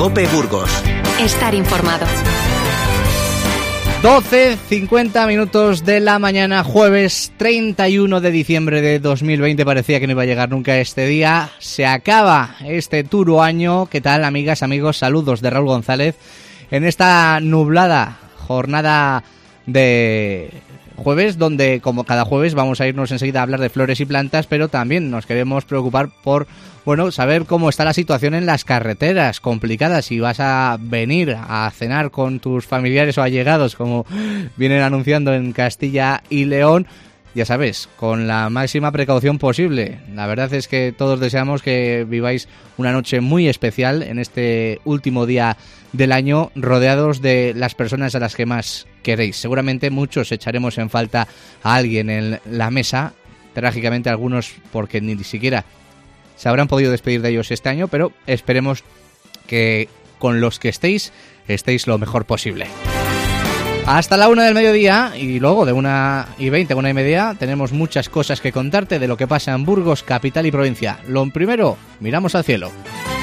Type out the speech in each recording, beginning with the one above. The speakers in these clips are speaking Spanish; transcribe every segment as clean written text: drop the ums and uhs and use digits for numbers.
COPE Burgos. Estar informado. 12:50 minutos de la mañana, jueves 31 de diciembre de 2020. Parecía que no iba a llegar nunca este día. Se acaba este turo año. ¿Qué tal, amigas, amigos? Saludos de Raúl González en esta nublada jornada de jueves, donde como cada jueves vamos a irnos enseguida a hablar de flores y plantas, pero también nos queremos preocupar por, saber cómo está la situación en las carreteras complicadas. Si vas a venir a cenar con tus familiares o allegados, como vienen anunciando en Castilla y León, ya sabes, con la máxima precaución posible. La verdad es que todos deseamos que viváis una noche muy especial en este último día del año, rodeados de las personas a las que más queréis. Seguramente muchos echaremos en falta a alguien en la mesa, trágicamente algunos porque ni siquiera se habrán podido despedir de ellos este año, pero esperemos que con los que estéis lo mejor posible. Hasta la 1 del mediodía y luego de 1:20, 1:30, tenemos muchas cosas que contarte de lo que pasa en Burgos, capital y provincia. Lo primero, miramos al cielo,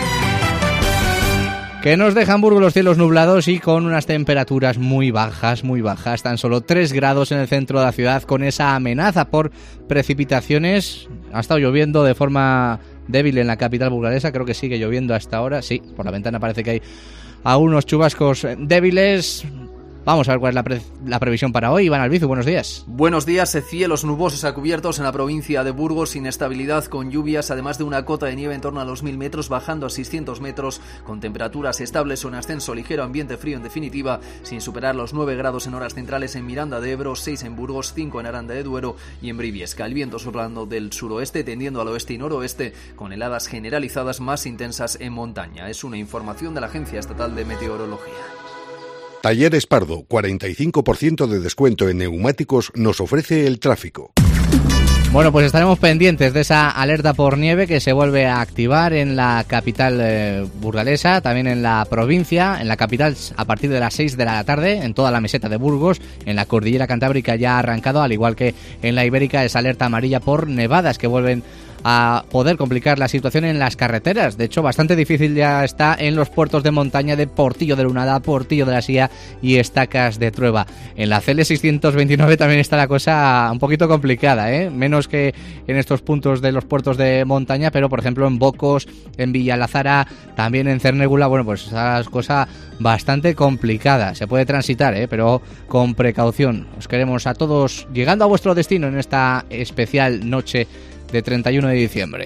que nos dejan Burgos los cielos nublados y con unas temperaturas muy bajas, tan solo 3 grados en el centro de la ciudad, con esa amenaza por precipitaciones. Ha estado lloviendo de forma débil en la capital burgalesa, creo que sigue lloviendo hasta ahora, sí, por la ventana parece que hay algunos chubascos débiles. Vamos a ver cuál es la previsión para hoy. Iván Albizu, buenos días. Buenos días. Cielos nubosos a cubiertos en la provincia de Burgos, inestabilidad con lluvias, además de una cota de nieve en torno a los 1000 metros, bajando a 600 metros, con temperaturas estables o en ascenso ligero, ambiente frío en definitiva, sin superar los 9 grados en horas centrales en Miranda de Ebro, 6 en Burgos, 5 en Aranda de Duero y en Briviesca. El viento soplando del suroeste, tendiendo al oeste y noroeste, con heladas generalizadas más intensas en montaña. Es una información de la Agencia Estatal de Meteorología. Talleres Pardo, 45% de descuento en neumáticos nos ofrece el tráfico. Bueno, pues estaremos pendientes de esa alerta por nieve que se vuelve a activar en la capital burgalesa, también en la provincia, en la capital a partir de las 6 de la tarde, en toda la meseta de Burgos, en la cordillera cantábrica ya ha arrancado, al igual que en la ibérica, esa alerta amarilla por nevadas que vuelven a poder complicar la situación en las carreteras. De hecho, bastante difícil ya está en los puertos de montaña de Portillo de Lunada, Portillo de la Sía y Estacas de Trueba. En la CL 629 también está la cosa un poquito complicada, menos que en estos puntos de los puertos de montaña, pero por ejemplo en Bocos, en Villalazara, también en Cernégula, pues esa es cosa bastante complicada. Se puede transitar, pero con precaución. Os queremos a todos llegando a vuestro destino en esta especial noche de 31 de diciembre.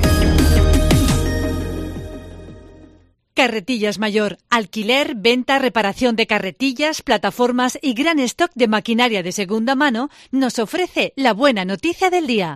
Carretillas Mayor. Alquiler, venta, reparación de carretillas, plataformas y gran stock de maquinaria de segunda mano nos ofrece la buena noticia del día.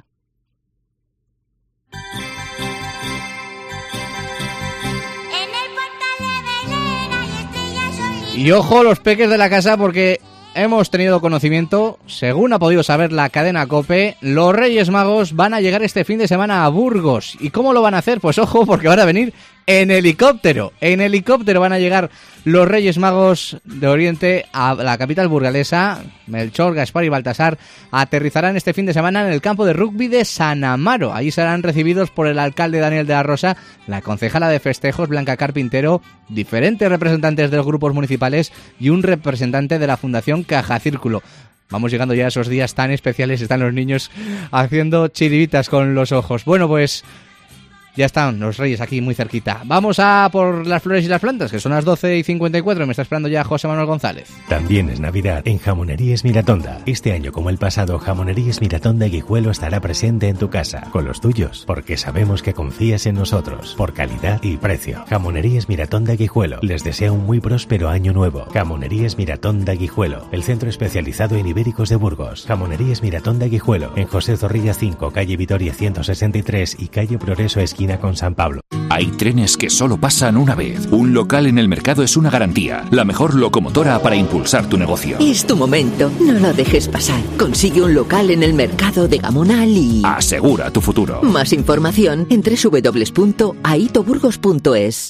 Y ojo los peques de la casa, porque hemos tenido conocimiento, según ha podido saber la cadena COPE, los Reyes Magos van a llegar este fin de semana a Burgos. ¿Y cómo lo van a hacer? Pues ojo, porque van a venir en helicóptero. En helicóptero van a llegar los Reyes Magos de Oriente a la capital burgalesa. Melchor, Gaspar y Baltasar aterrizarán este fin de semana en el campo de rugby de San Amaro. Allí serán recibidos por el alcalde Daniel de la Rosa, la concejala de festejos Blanca Carpintero, diferentes representantes de los grupos municipales y un representante de la Fundación Caja Círculo. Vamos llegando ya a esos días tan especiales, están los niños haciendo chiribitas con los ojos. Bueno, pues ya están los Reyes aquí muy cerquita. Vamos a por las flores y las plantas, que son las 12:54. Me está esperando ya José Manuel González. También es Navidad en Jamonerías Miratonda. Este año, como el pasado, Jamonerías Miratonda Guijuelo estará presente en tu casa, con los tuyos, porque sabemos que confías en nosotros, por calidad y precio. Jamonerías Miratonda Guijuelo les desea un muy próspero año nuevo. Jamonerías Miratonda Guijuelo, el centro especializado en ibéricos de Burgos. Jamonerías Miratonda Guijuelo, en José Zorrilla 5, calle Vitoria 163 y calle Progreso esquina con San Pablo. Hay trenes que solo pasan una vez. Un local en el mercado es una garantía. La mejor locomotora para impulsar tu negocio. Es tu momento. No lo dejes pasar. Consigue un local en el mercado de Gamonal y asegura tu futuro. Más información en www.aitoburgos.es.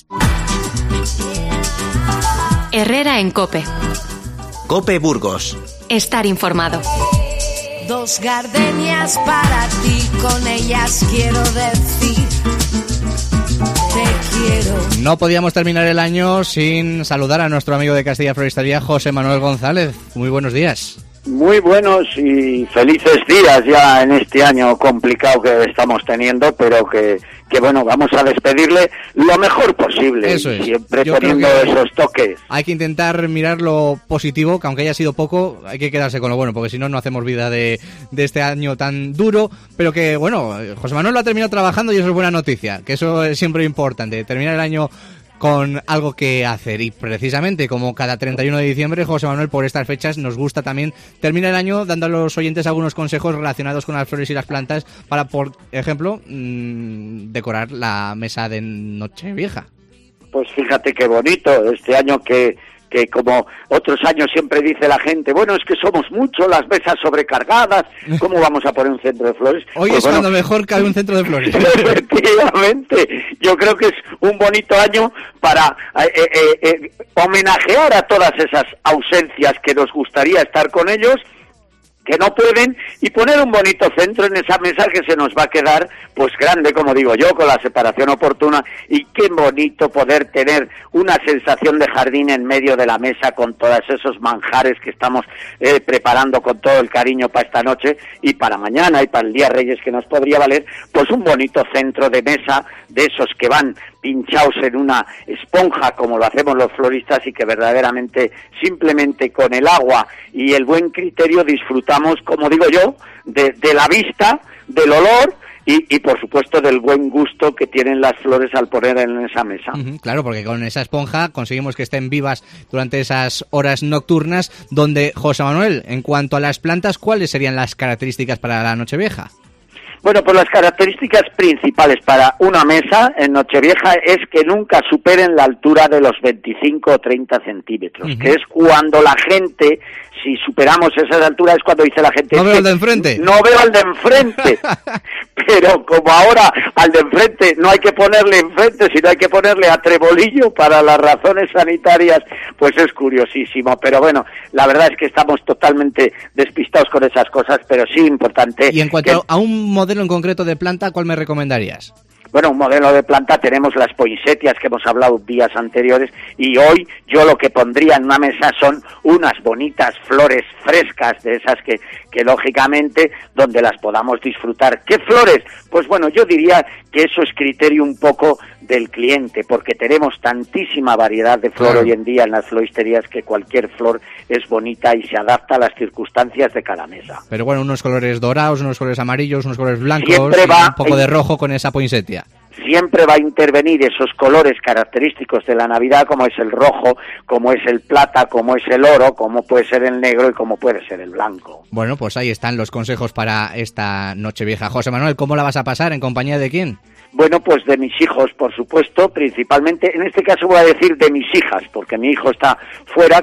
Herrera en COPE. COPE Burgos. Estar informado. Dos gardenias para ti, con ellas quiero decir te quiero. No podíamos terminar el año sin saludar a nuestro amigo de Castilla Floristería, José Manuel González. Muy buenos días. Muy buenos y felices días ya en este año complicado que estamos teniendo, pero que bueno, vamos a despedirle lo mejor posible. Eso es. Siempre poniendo esos toques. Hay que intentar mirar lo positivo, que aunque haya sido poco, hay que quedarse con lo bueno, porque si no, no hacemos vida de este año tan duro, pero que bueno, José Manuel lo ha terminado trabajando y eso es buena noticia, que eso es siempre importante, terminar el año con algo que hacer. Y precisamente como cada 31 de diciembre, José Manuel, por estas fechas nos gusta también terminar el año dando a los oyentes algunos consejos relacionados con las flores y las plantas para, por ejemplo, decorar la mesa de Nochevieja. Pues fíjate qué bonito este año que como otros años siempre dice la gente, bueno, es que somos muchos, las mesas sobrecargadas, ¿cómo vamos a poner un centro de flores? Hoy pues es cuando mejor cabe un centro de flores. Efectivamente, yo creo que es un bonito año para homenajear a todas esas ausencias que nos gustaría estar con ellos, que no pueden, y poner un bonito centro en esa mesa que se nos va a quedar pues grande, como digo yo, con la separación oportuna. Y qué bonito poder tener una sensación de jardín en medio de la mesa con todos esos manjares que estamos preparando con todo el cariño para esta noche y para mañana y para el Día Reyes, que nos podría valer pues un bonito centro de mesa de esos que van pinchados en una esponja como lo hacemos los floristas y que verdaderamente simplemente con el agua y el buen criterio disfrutamos, como digo yo, de la vista, del olor y por supuesto del buen gusto que tienen las flores al poner en esa mesa. Claro, porque con esa esponja conseguimos que estén vivas durante esas horas nocturnas, donde, José Manuel, en cuanto a las plantas, ¿cuáles serían las características para la Nochevieja? Bueno, pues las características principales para una mesa en Nochevieja es que nunca superen la altura de los 25 o 30 centímetros, que es cuando la gente, si superamos esas alturas, es cuando dice la gente... No veo al de enfrente. No veo al de enfrente. Pero como ahora al de enfrente no hay que ponerle enfrente, sino hay que ponerle a trebolillo para las razones sanitarias, pues es curiosísimo. Pero bueno, la verdad es que estamos totalmente despistados con esas cosas, pero sí importante... Y en cuanto a un modelo en concreto de planta, ¿cuál me recomendarías? Bueno, un modelo de planta tenemos las poinsettias que hemos hablado días anteriores, y hoy yo lo que pondría en una mesa son unas bonitas flores frescas, de esas que lógicamente donde las podamos disfrutar. ¿Qué flores? Pues bueno, yo diría que eso es criterio un poco del cliente, porque tenemos tantísima variedad de flor hoy en día en las floristerías que cualquier flor es bonita y se adapta a las circunstancias de cada mesa. Pero bueno, unos colores dorados, unos colores amarillos, unos colores blancos, Siempre y un poco de rojo con esa poinsettia. Siempre va a intervenir esos colores característicos de la Navidad, como es el rojo, como es el plata, como es el oro, como puede ser el negro y como puede ser el blanco. Bueno, pues ahí están los consejos para esta Nochevieja. José Manuel, ¿cómo la vas a pasar? ¿En compañía de quién? Bueno, pues de mis hijos, por supuesto, principalmente, en este caso voy a decir de mis hijas, porque mi hijo está fuera,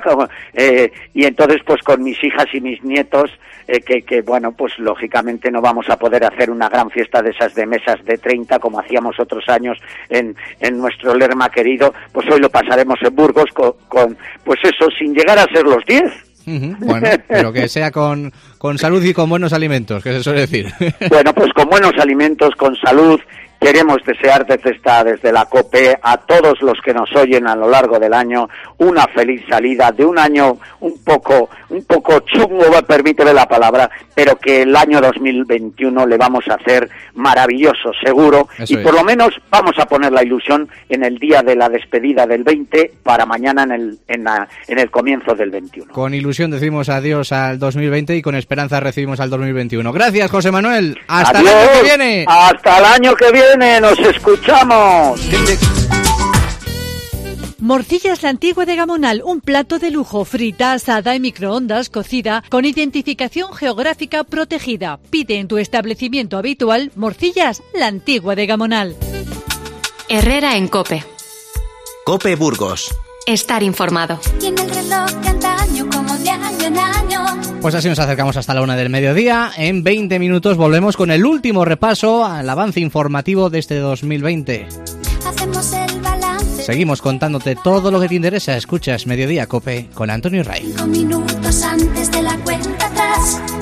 y entonces pues con mis hijas y mis nietos, que bueno, pues lógicamente no vamos a poder hacer una gran fiesta de esas de mesas de 30 como hacíamos otros años en nuestro Lerma querido, pues hoy lo pasaremos en Burgos con pues eso, sin llegar a ser los 10. Bueno, pero que sea con salud y con buenos alimentos, que se suele decir. Bueno, pues con buenos alimentos, con salud. Queremos desear desde la COPE a todos los que nos oyen a lo largo del año una feliz salida de un año un poco chungo, permíteme la palabra, pero que el año 2021 le vamos a hacer maravilloso, seguro. Eso y por lo menos vamos a poner la ilusión en el día de la despedida del 20 para mañana en el comienzo del 21. Con ilusión decimos adiós al 2020 y con esperanza recibimos al 2021. Gracias, José Manuel. Hasta adiós, el año que viene. Hasta el año que viene. Nos escuchamos. Morcillas La Antigua de Gamonal, un plato de lujo, frita, asada en microondas, cocida, con identificación geográfica protegida. Pide en tu establecimiento habitual Morcillas La Antigua de Gamonal. Herrera en COPE. COPE Burgos. Estar informado. Y en el reloj de antaño, como de año en año. Pues así nos acercamos hasta la 1 del mediodía. En 20 minutos volvemos con el último repaso al avance informativo de este 2020. Hacemos el balance. Seguimos contándote todo lo que te interesa. Escuchas Mediodía COPE con Antonio Ray. 5 minutos antes de la cuenta atrás.